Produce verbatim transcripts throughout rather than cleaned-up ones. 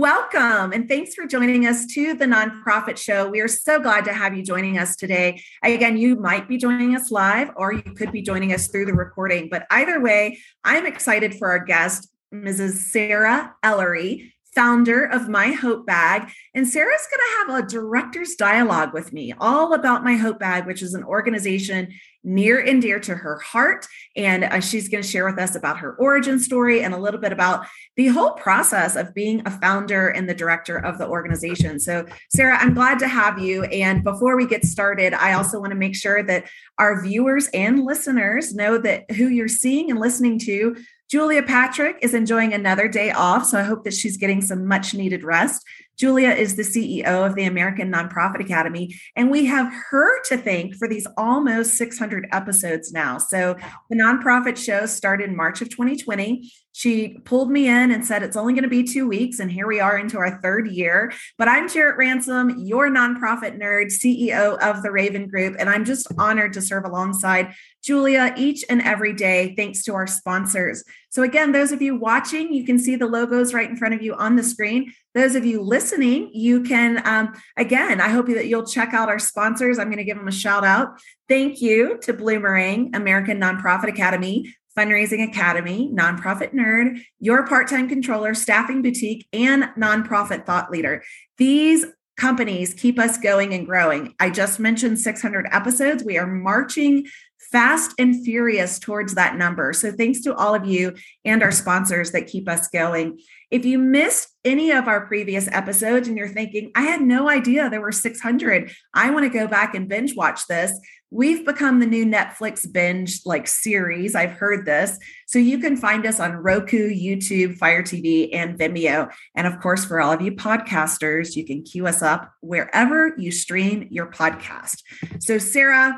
Welcome, and thanks for joining us to the Nonprofit Show. We are so glad to have you joining us today. Again, you might be joining us live, or you could be joining us through the recording. But either way, I'm excited for our guest, Missus Sarah Ellery, founder of My Hope Bag. And Sarah's going to have a director's dialogue with me all about My Hope Bag, which is an organization near and dear to her heart. And uh, she's going to share with us about her origin story and a little bit about the whole process of being a founder and the director of the organization. So, Sarah, I'm glad to have you. And before we get started, I also want to make sure that our viewers and listeners know that who you're seeing and listening to. Julia Patrick is enjoying another day off, so I hope that she's getting some much needed rest. Julia is the C E O of the American Nonprofit Academy, and we have her to thank for these almost six hundred episodes now. So the Nonprofit Show started in March of twenty twenty. She pulled me in and said, it's only going to be two weeks. And here we are into our third year. But I'm Jarrett Ransom, your nonprofit nerd, C E O of the Raven Group. And I'm just honored to serve alongside Julia each and every day, thanks to our sponsors. So again, those of you watching, you can see the logos right in front of you on the screen. Those of you listening, you can, um, again, I hope that you'll check out our sponsors. I'm going to give them a shout out. Thank you to Bloomerang, American Nonprofit Academy, Fundraising Academy, Nonprofit Nerd, Your Part-Time Controller, Staffing Boutique, and Nonprofit Thought Leader. These companies keep us going and growing. I just mentioned six hundred episodes. We are marching fast and furious towards that number. So thanks to all of you and our sponsors that keep us going. If you missed any of our previous episodes and you're thinking, I had no idea there were six hundred, I want to go back and binge watch this. We've become the new Netflix binge like series. I've heard this. So you can find us on Roku, YouTube, Fire T V, and Vimeo. And of course, for all of you podcasters, you can queue us up wherever you stream your podcast. So Sarah,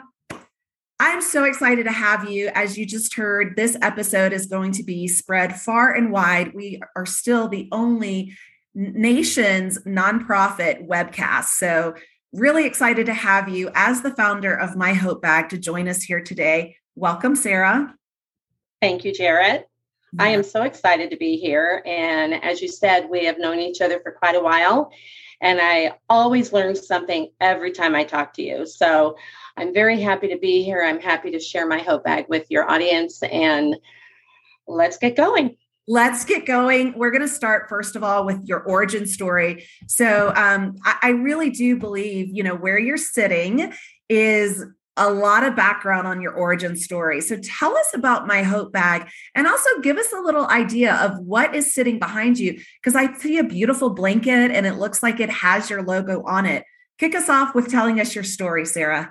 I'm so excited to have you. As you just heard, this episode is going to be spread far and wide. We are still the only nation's nonprofit webcast. So really excited to have you as the founder of My Hope Bag to join us here today. Welcome, Sarah. Thank you, Jarrett. Yeah. I am so excited to be here. And as you said, we have known each other for quite a while. And I always learn something every time I talk to you. So I'm very happy to be here. I'm happy to share My Hope Bag with your audience. And let's get going. Let's get going. We're going to start, first of all, with your origin story. So um, I, I really do believe, you know, where you're sitting is a lot of background on your origin story. So tell us about My Hope Bag and also give us a little idea of what is sitting behind you, because I see a beautiful blanket and it looks like it has your logo on it. Kick us off with telling us your story, Sarah.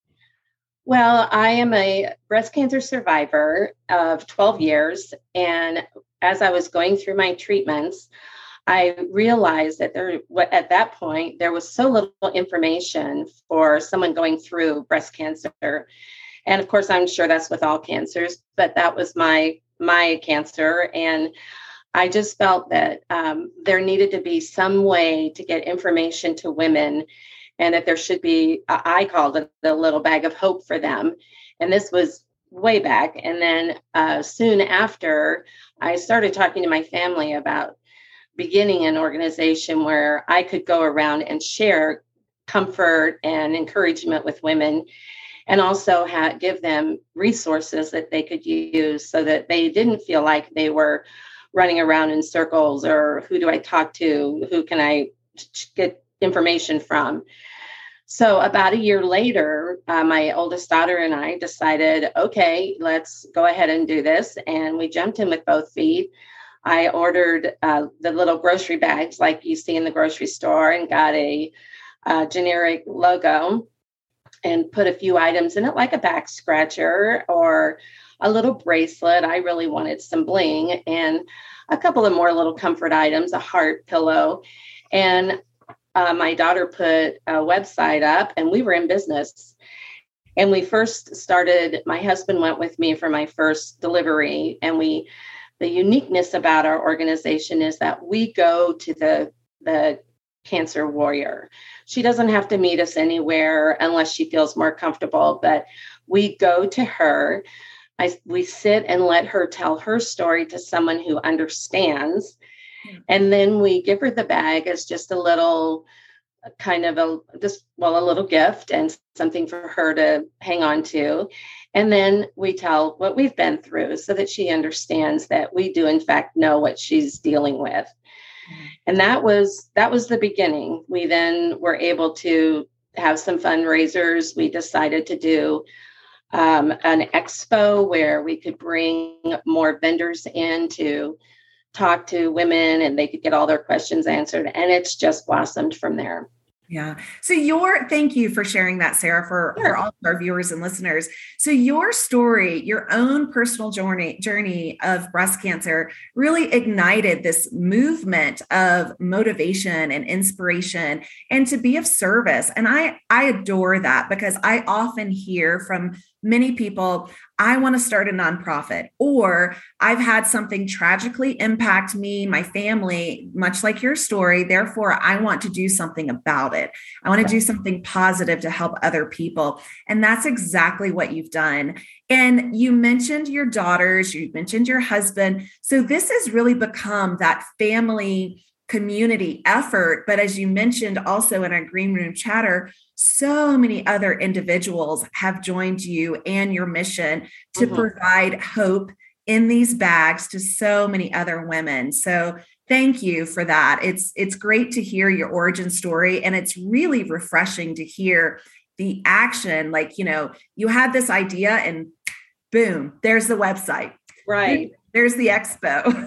Well, I am a breast cancer survivor of twelve years. And as I was going through my treatments, I realized that there, at that point, there was so little information for someone going through breast cancer. And of course, I'm sure that's with all cancers, but that was my, my cancer. And I just felt that um, there needed to be some way to get information to women, and that there should be, I called it a little bag of hope for them. And this was way back. And then uh, soon after, I started talking to my family about beginning an organization where I could go around and share comfort and encouragement with women, and also ha- give them resources that they could use so that they didn't feel like they were running around in circles, or who do I talk to? Who can I get information from? So about a year later, uh, my oldest daughter and I decided, okay, let's go ahead and do this. And we jumped in with both feet. I ordered uh, the little grocery bags like you see in the grocery store, and got a, a generic logo and put a few items in it, like a back scratcher or a little bracelet. I really wanted some bling, and a couple of more little comfort items, a heart pillow. And Uh, my daughter put a website up, and we were in business. And we first started, my husband went with me for my first delivery. And we, the uniqueness about our organization is that we go to the, the cancer warrior. She doesn't have to meet us anywhere unless she feels more comfortable, but we go to her. I, we sit and let her tell her story to someone who understands. And then we give her the bag as just a little kind of a just well a little gift and something for her to hang on to. And then we tell what we've been through so that she understands that we do in fact know what she's dealing with. Mm-hmm. And that was that was the beginning. We then were able to have some fundraisers. We decided to do um, an expo where we could bring more vendors in to talk to women and they could get all their questions answered. And it's just blossomed from there. Yeah. So your, thank you for sharing that, Sarah, for, sure. for all of our viewers and listeners. So your story, your own personal journey, journey of breast cancer really ignited this movement of motivation and inspiration and to be of service. And I, I adore that because I often hear from many people, I want to start a nonprofit, or I've had something tragically impact me, my family, much like your story. Therefore, I want to do something about it. I want to do something positive to help other people. And that's exactly what you've done. And you mentioned your daughters, you mentioned your husband. So this has really become that family community effort. But as you mentioned also in our green room chatter, so many other individuals have joined you and your mission to mm-hmm. provide hope in these bags to so many other women. So thank you for that. It's, it's great to hear your origin story. And it's really refreshing to hear the action. Like, you know, you had this idea and boom, there's the website. Right. There's the expo.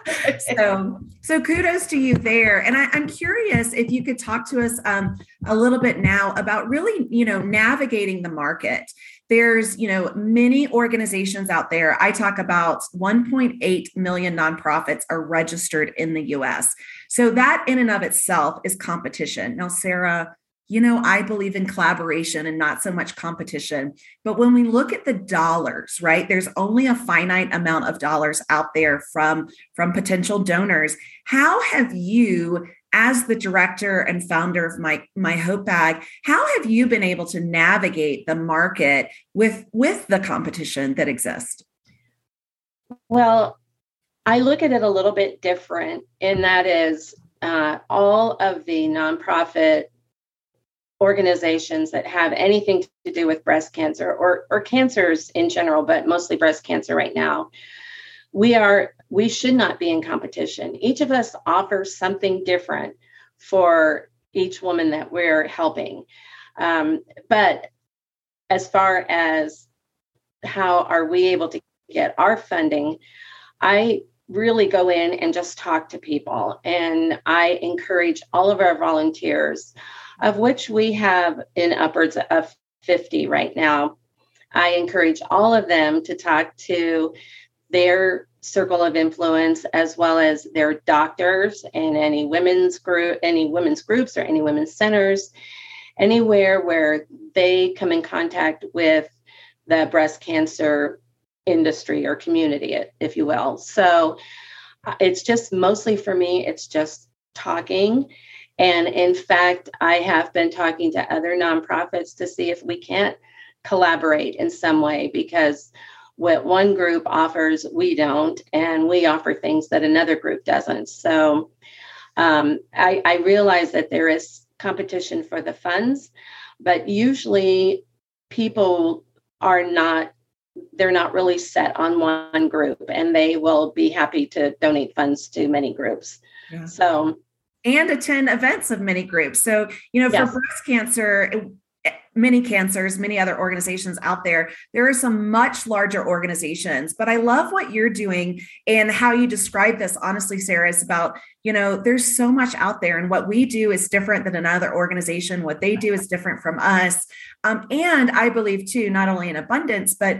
so, so kudos to you there. And I, I'm curious if you could talk to us um, a little bit now about really, you know, navigating the market. There's, you know, many organizations out there. I talk about one point eight million nonprofits are registered in the U S. So that in and of itself is competition. Now, Sarah, you know, I believe in collaboration and not so much competition. But when we look at the dollars, right, there's only a finite amount of dollars out there from, from potential donors. How have you, as the director and founder of My, My Hope Bag, how have you been able to navigate the market with, with the competition that exists? Well, I look at it a little bit different, and that is uh, all of the nonprofit organizations that have anything to do with breast cancer or, or cancers in general, but mostly breast cancer right now. We are, we should not be in competition. Each of us offers something different for each woman that we're helping. Um, but as far as how are we able to get our funding, I really go in and just talk to people. And I encourage all of our volunteers, of which we have in upwards of fifty right now. I encourage all of them to talk to their circle of influence, as well as their doctors and any women's group, any women's groups or any women's centers, anywhere where they come in contact with the breast cancer industry or community, if you will. So it's just mostly for me, it's just talking. And in fact, I have been talking to other nonprofits to see if we can't collaborate in some way, because what one group offers, we don't, and we offer things that another group doesn't. So um, I, I realize that there is competition for the funds, but usually people are not, they're not really set on one group, and they will be happy to donate funds to many groups. Yeah. So and attend events of many groups. So, you know, for yes. breast cancer, many cancers, many other organizations out there, there are some much larger organizations, but I love what you're doing and how you describe this. Honestly, Sarah, is about, you know, there's so much out there, and what we do is different than another organization. What they do is different from us. Um, and I believe too, not only in abundance, but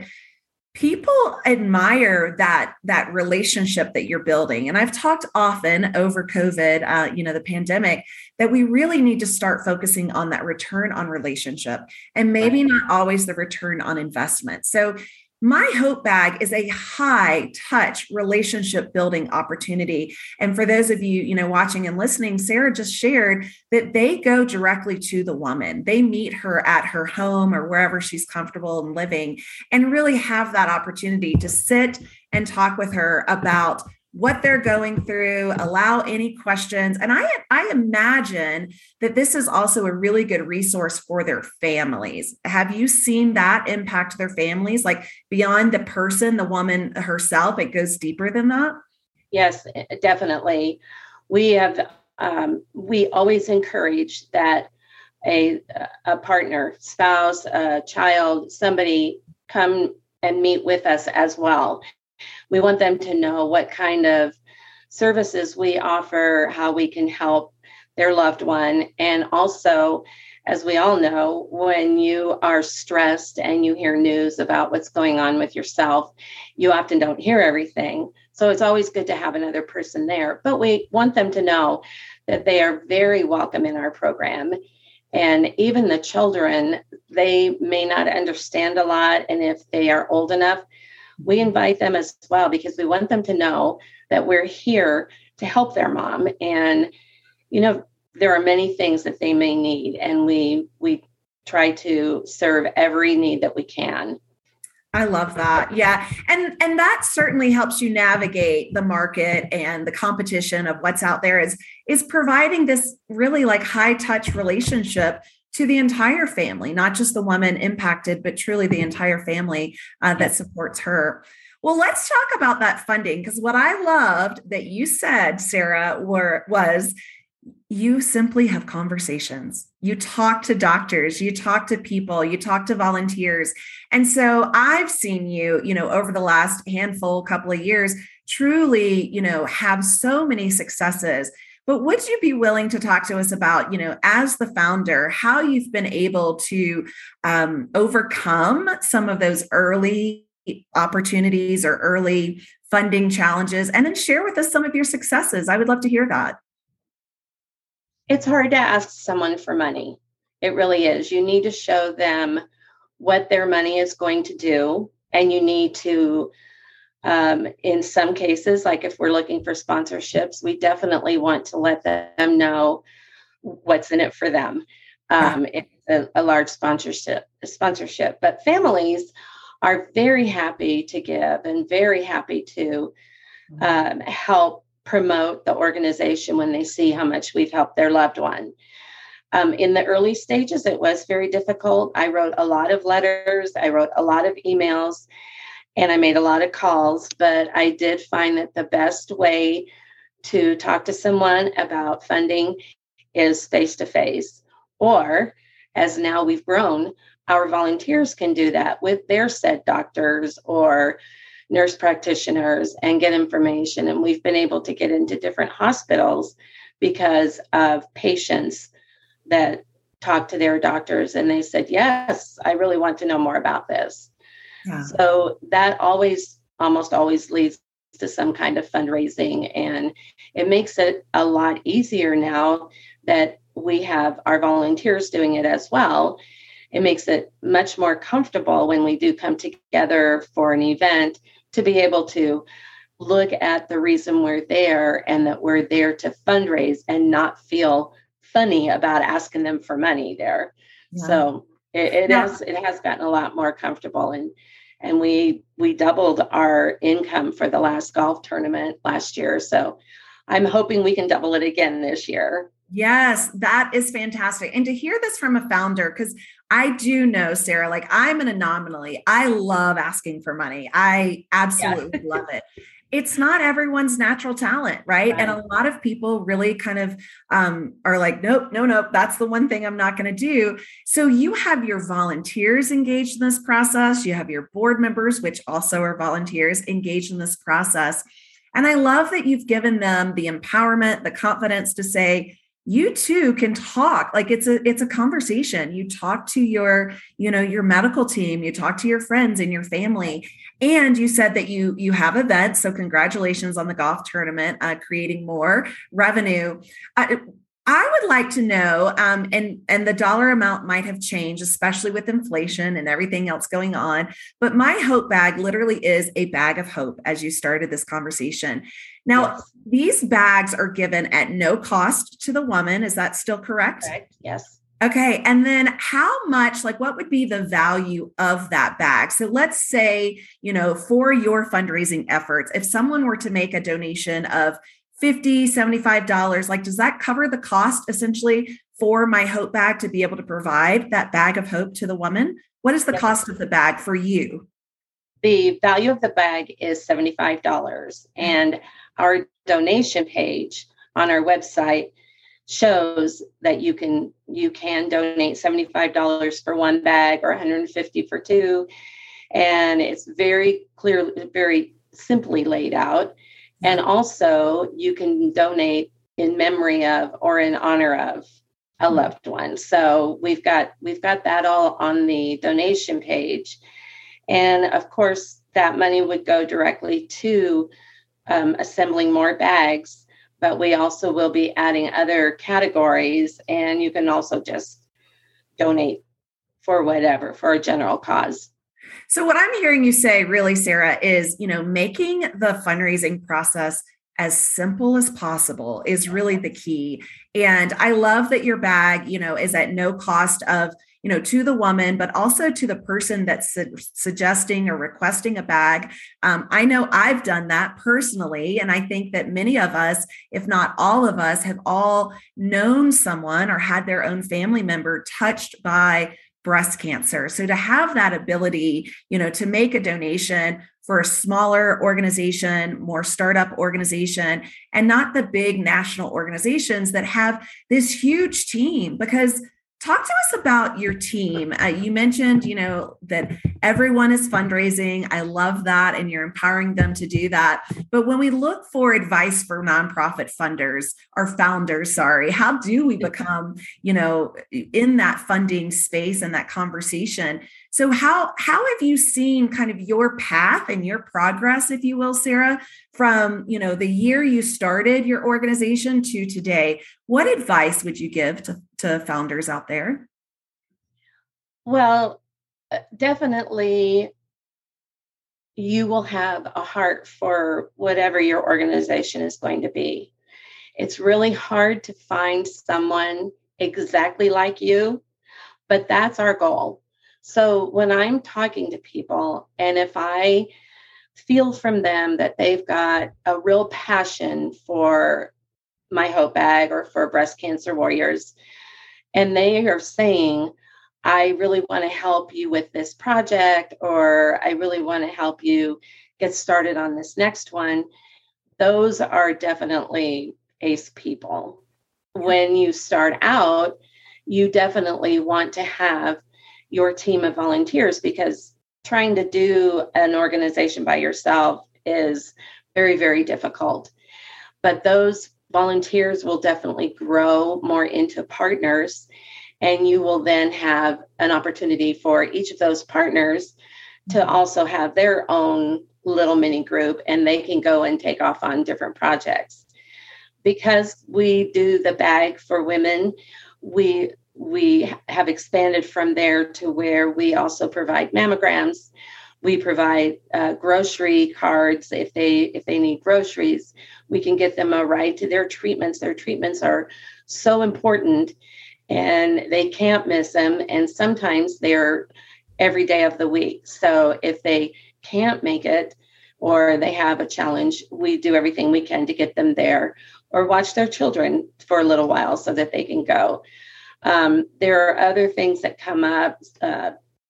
people admire that, that relationship that you're building. And I've talked often over COVID, uh, you know, the pandemic, that we really need to start focusing on that return on relationship, and maybe not always the return on investment. So My Hope Bag is a high touch relationship building opportunity. And for those of you, you know, watching and listening, Sarah just shared that they go directly to the woman. They meet her at her home or wherever she's comfortable and living, and really have that opportunity to sit and talk with her about what they're going through, allow any questions. And I, I imagine that this is also a really good resource for their families. Have you seen that impact their families? Like beyond the person, the woman herself, it goes deeper than that? Yes, definitely. We have, um, we always encourage that a, a partner, spouse, a child, somebody come and meet with us as well. We want them to know what kind of services we offer, how we can help their loved one. And also, as we all know, when you are stressed and you hear news about what's going on with yourself, you often don't hear everything. So it's always good to have another person there. But we want them to know that they are very welcome in our program. And even the children, they may not understand a lot. And if they are old enough, we invite them as well, because we want them to know that we're here to help their mom. And, you know, there are many things that they may need, and we we try to serve every need that we can. I love that. Yeah. And and that certainly helps you navigate the market and the competition of what's out there, is is providing this really like high touch relationship to the entire family, not just the woman impacted, but truly the entire family uh, that supports her. Well, let's talk about that funding, because what I loved that you said, Sarah, were was you simply have conversations. You talk to doctors, you talk to people, you talk to volunteers. And so I've seen you, you know, over the last handful, couple of years, truly, you know, have so many successes. But would you be willing to talk to us about, you know, as the founder, how you've been able to um, overcome some of those early opportunities or early funding challenges, and then share with us some of your successes? I would love to hear that. It's hard to ask someone for money. It really is. You need to show them what their money is going to do. And you need to, um, in some cases, like if we're looking for sponsorships, we definitely want to let them know what's in it for them. Um, it's a, a large sponsorship, sponsorship. But families are very happy to give and very happy to um, help promote the organization when they see how much we've helped their loved one. Um, in the early stages, it was very difficult. I wrote a lot of letters, I wrote a lot of emails, and I made a lot of calls, but I did find that the best way to talk to someone about funding is face-to-face. Or, as now we've grown, our volunteers can do that with their said doctors or nurse practitioners and get information. And we've been able to get into different hospitals because of patients that talked to their doctors and they said, yes, I really want to know more about this. Yeah. So that always, almost always leads to some kind of fundraising. And it makes it a lot easier now that we have our volunteers doing it as well. It makes it much more comfortable when we do come together for an event to be able to look at the reason we're there and that we're there to fundraise and not feel funny about asking them for money there. Yeah. So it, it yeah. has it has gotten a lot more comfortable, and and we we doubled our income for the last golf tournament last year. So I'm hoping we can double it again this year. Yes, that is fantastic. And to hear this from a founder, because I do know, Sarah, like I'm an anomaly. I love asking for money. I absolutely yeah. love it. It's not everyone's natural talent, right? right? And a lot of people really kind of um, are like, nope, no, nope, that's the one thing I'm not going to do. So you have your volunteers engaged in this process. You have your board members, which also are volunteers, engaged in this process. And I love that you've given them the empowerment, the confidence to say, you too can talk. Like it's a, it's a conversation. You talk to your, you know, your medical team, you talk to your friends and your family. And you said that you, you have events. So congratulations on the golf tournament, uh, creating more revenue. Uh, I would like to know, um, and, and the dollar amount might have changed, especially with inflation and everything else going on. But my hope bag literally is a bag of hope as you started this conversation. Now, yes. These bags are given at no cost to the woman. Is that still correct? Correct. Yes. Okay. And then how much, like, what would be the value of that bag? So let's say, you know, for your fundraising efforts, if someone were to make a donation of fifty dollars, seventy-five dollars, like, does that cover the cost essentially for my hope bag to be able to provide that bag of hope to the woman? What is the Yep. cost of the bag for you? The value of the bag is seventy-five dollars, and our donation page on our website shows that you can you can donate seventy-five dollars for one bag or one hundred fifty dollars for two, and it's very clear, very simply laid out. And also you can donate in memory of or in honor of a loved one. So we've got we've got that all on the donation page. And of course, that money would go directly to um, assembling more bags, but we also will be adding other categories, and you can also just donate for whatever, for a general cause. So what I'm hearing you say really, Sarah, is, you know, making the fundraising process as simple as possible is really the key. And I love that your bag, you know, is at no cost of, you know, to the woman, but also to the person that's su- suggesting or requesting a bag. Um, I know I've done that personally. And I think that many of us, if not all of us, have all known someone or had their own family member touched by breast cancer. So to have that ability, you know, to make a donation for a smaller organization, more startup organization, and not the big national organizations that have this huge team. Because talk to us about your team. Uh, you mentioned, you know, that everyone is fundraising. I love that. And you're empowering them to do that. But when we look for advice for nonprofit funders or founders, sorry, how do we become, you know, in that funding space and that conversation? So how, how have you seen kind of your path and your progress, if you will, Sarah, from, you know, the year you started your organization to today? What advice would you give to, to founders out there? Well, definitely you will have a heart for whatever your organization is going to be. It's really hard to find someone exactly like you, but that's our goal. So when I'm talking to people, and if I feel from them that they've got a real passion for my Hope Bag or for Breast Cancer Warriors, and they are saying, I really want to help you with this project, or I really want to help you get started on this next one, those are definitely ACE people. When you start out, you definitely want to have your team of volunteers, because trying to do an organization by yourself is very, very difficult. But those volunteers will definitely grow more into partners, and you will then have an opportunity for each of those partners to also have their own little mini group, and they can go and take off on different projects. Because we do the bag for women, we we have expanded from there to where we also provide mammograms. We provide uh, grocery cards. If they if they need groceries, we can get them a ride to their treatments. Their treatments are so important, and they can't miss them. And sometimes they're every day of the week. So if they can't make it, or they have a challenge, we do everything we can to get them there, or watch their children for a little while so that they can go. Um, there are other things that come up, uh,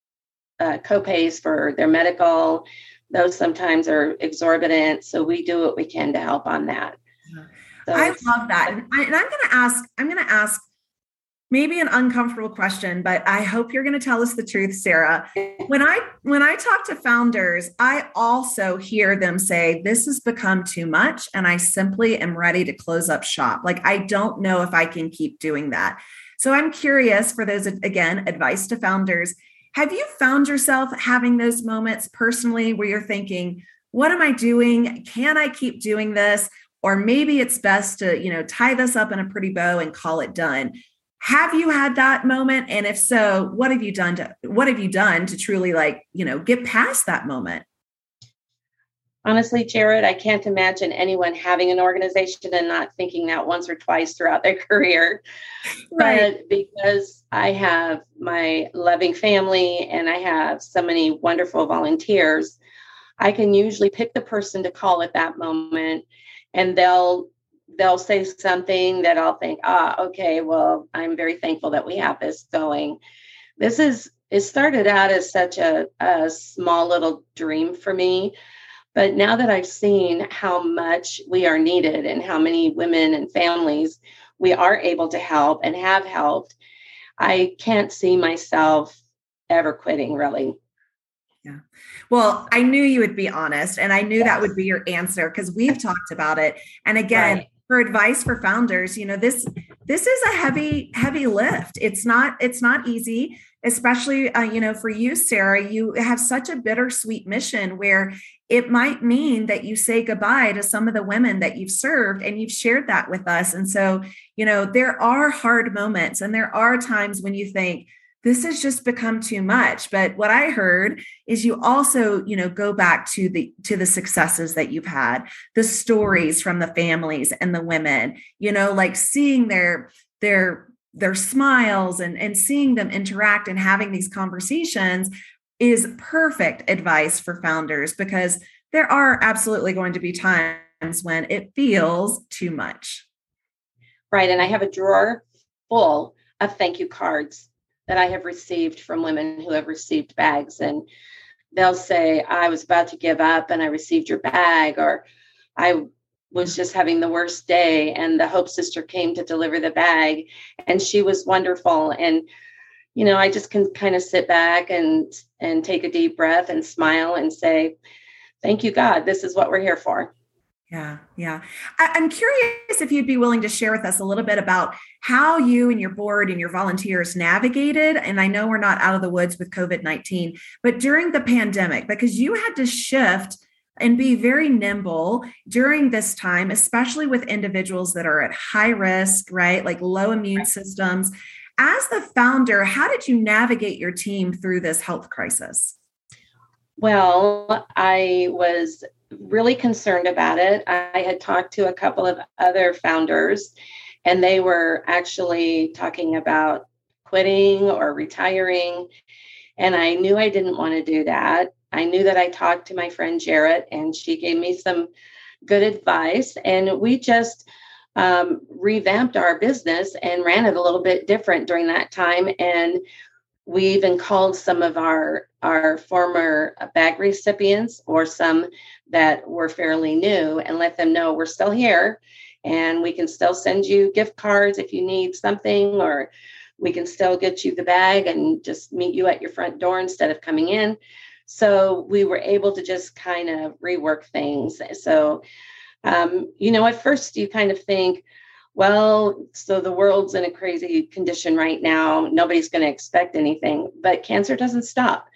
uh, co-pays for their medical. Those sometimes are exorbitant. So we do what we can to help on that. So I love that. And, I, and I'm going to ask, I'm going to ask maybe an uncomfortable question, but I hope you're going to tell us the truth, Sarah. When I, when I talk to founders, I also hear them say, this has become too much, and I simply am ready to close up shop. Like, I don't know if I can keep doing that. So I'm curious, for those, again, advice to founders, have you found yourself having those moments personally where you're thinking, what am I doing? Can I keep doing this? Or maybe it's best to, you know, tie this up in a pretty bow and call it done. Have you had that moment? And if so, what have you done to, what have you done to truly, like, you know, get past that moment? Honestly, Jared, I can't imagine anyone having an organization and not thinking that once or twice throughout their career. Right. But because I have my loving family and I have so many wonderful volunteers, I can usually pick the person to call at that moment, and they'll they'll say something that I'll think, ah, okay, well, I'm very thankful that we have this going. This is it started out as such a, a small little dream for me. But now that I've seen how much we are needed and how many women and families we are able to help and have helped, I can't see myself ever quitting, really. Yeah. Well, I knew you would be honest, and I knew Yes. that would be your answer because we've talked about it. And again, Right. for advice for founders, you know, this this is a heavy, heavy lift. It's not, it's not easy, especially, uh, you know, for you, Sarah. You have such a bittersweet mission where it might mean that you say goodbye to some of the women that you've served, and you've shared that with us. And so, you know, there are hard moments, and there are times when you think, this has just become too much. But what I heard is you also, you know, go back to the to the successes that you've had, the stories from the families and the women, you know, like seeing their their their smiles and, and seeing them interact and having these conversations is perfect advice for founders, because there are absolutely going to be times when it feels too much. Right. And I have a drawer full of thank you cards that I have received from women who have received bags. And they'll say, I was about to give up and I received your bag, or I was just having the worst day and the Hope Sister came to deliver the bag and she was wonderful. And, you know, I just can kind of sit back and, and take a deep breath and smile and say, thank you, God, this is what we're here for. Yeah, yeah. I, I'm curious if you'd be willing to share with us a little bit about how you and your board and your volunteers navigated. And I know we're not out of the woods with COVID nineteen, but during the pandemic, because you had to shift and be very nimble during this time, especially with individuals that are at high risk, right? Like low immune systems. As the founder, how did you navigate your team through this health crisis? Well, I was really concerned about it. I had talked to a couple of other founders, and they were actually talking about quitting or retiring. And I knew I didn't want to do that. I knew that I talked to my friend Jarrett, and she gave me some good advice. And we just um, revamped our business and ran it a little bit different during that time. And we even called some of our, our former bag recipients or some that were fairly new and let them know we're still here and we can still send you gift cards if you need something, or we can still get you the bag and just meet you at your front door instead of coming in. So we were able to just kind of rework things. So, um, you know, at first you kind of think, well, so the world's in a crazy condition right now. Nobody's going to expect anything, but cancer doesn't stop.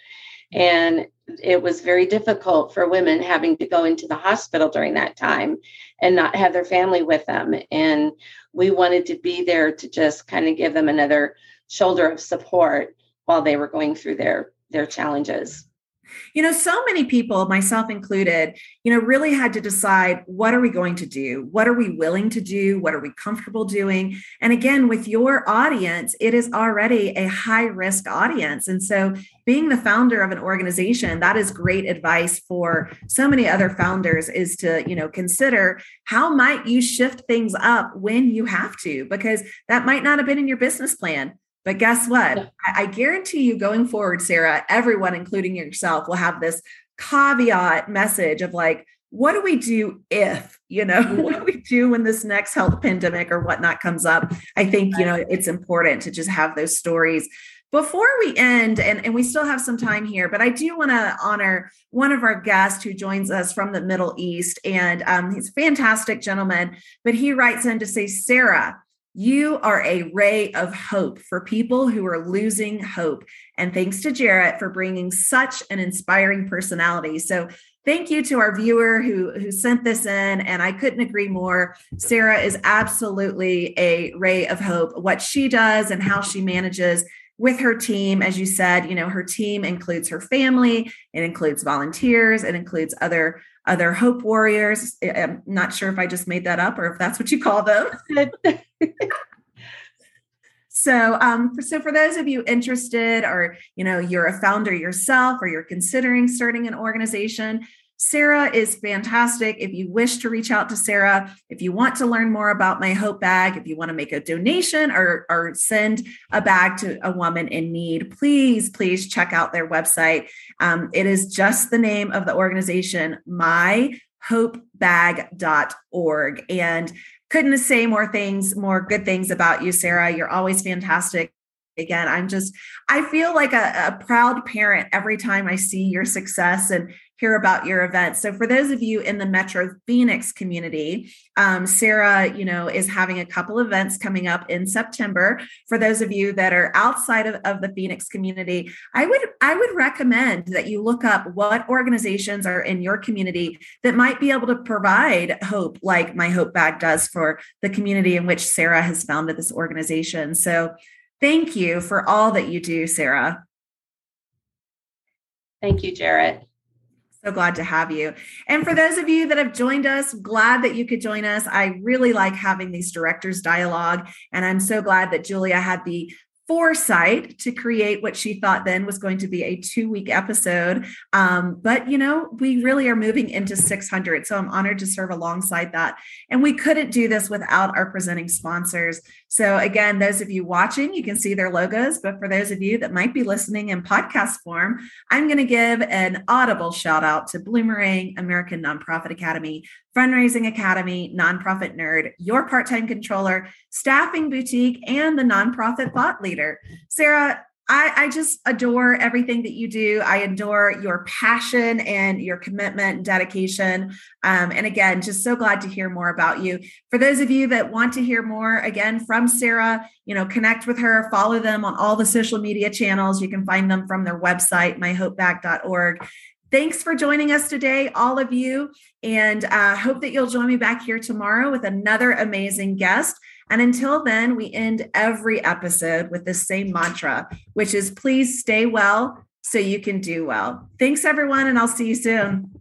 And it was very difficult for women having to go into the hospital during that time and not have their family with them. And we wanted to be there to just kind of give them another shoulder of support while they were going through their, their challenges. You know, so many people, myself included, you know, really had to decide, what are we going to do? What are we willing to do? What are we comfortable doing? And again, with your audience, it is already a high risk audience. And so being the founder of an organization, that is great advice for so many other founders, is to, you know, consider how might you shift things up when you have to, because that might not have been in your business plan. But guess what? I guarantee you going forward, Sarah, everyone, including yourself, will have this caveat message of like, what do we do if, you know, what do we do when this next health pandemic or whatnot comes up? I think, you know, it's important to just have those stories. Before we end, and, and we still have some time here, but I do want to honor one of our guests who joins us from the Middle East. And um, he's a fantastic gentleman, but he writes in to say, Sarah, you are a ray of hope for people who are losing hope. And thanks to Jarrett for bringing such an inspiring personality. So thank you to our viewer who, who sent this in. And I couldn't agree more. Sarah is absolutely a ray of hope. What she does and how she manages with her team, as you said, you know, her team includes her family, it includes volunteers, it includes other other Hope Warriors. I'm not sure if I just made that up or if that's what you call them. So, um, for, so for those of you interested, or, you know, you're a founder yourself, or you're considering starting an organization, Sarah is fantastic. If you wish to reach out to Sarah, if you want to learn more about My Hope Bag, if you want to make a donation or, or send a bag to a woman in need, please, please check out their website. Um, it is just the name of the organization, my hope bag dot org. And couldn't say more things, more good things about you, Sarah. You're always fantastic. Again, I'm just, I feel like a, a proud parent every time I see your success and hear about your events. So for those of you in the Metro Phoenix community, um, Sarah, you know, is having a couple events coming up in September. For those of you that are outside of, of the Phoenix community, I would, I would recommend that you look up what organizations are in your community that might be able to provide hope like My Hope Bag does for the community in which Sarah has founded this organization. So thank you for all that you do, Sarah. Thank you, Jarrett. So glad to have you. And for those of you that have joined us, glad that you could join us. I really like having these directors dialogue. And I'm so glad that Julia had the foresight to create what she thought then was going to be a two-week episode. Um, but, you know, we really are moving into six hundred. So I'm honored to serve alongside that. And we couldn't do this without our presenting sponsors. So again, those of you watching, you can see their logos. But for those of you that might be listening in podcast form, I'm going to give an audible shout out to Bloomerang, American Nonprofit Academy, Fundraising Academy, Nonprofit Nerd, Your Part-Time Controller, Staffing Boutique, and the Nonprofit Thought Leader. Sarah, I, I just adore everything that you do. I adore your passion and your commitment and dedication. Um, and again, just so glad to hear more about you. For those of you that want to hear more, again, from Sarah, you know, connect with her, follow them on all the social media channels. You can find them from their website, my hope bag dot org. Thanks for joining us today, all of you. And I uh, hope that you'll join me back here tomorrow with another amazing guest. And until then, we end every episode with the same mantra, which is please stay well so you can do well. Thanks, everyone, and I'll see you soon.